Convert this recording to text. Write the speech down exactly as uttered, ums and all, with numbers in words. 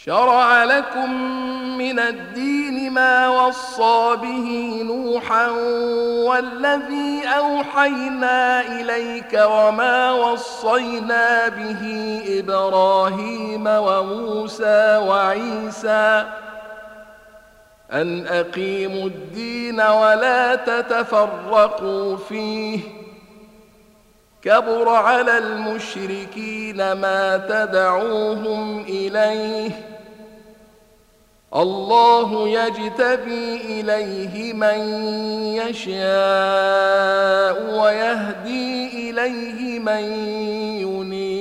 شرع لكم من الدين ما وصى به نوحا والذي أوحينا إليك وما وصينا به إبراهيم وموسى وعيسى أن أقيموا الدين ولا تتفرقوا فيه كبر على المشركين ما تدعوهم إليه الله يجتبي إليه من يشاء ويهدي إليه من ينيب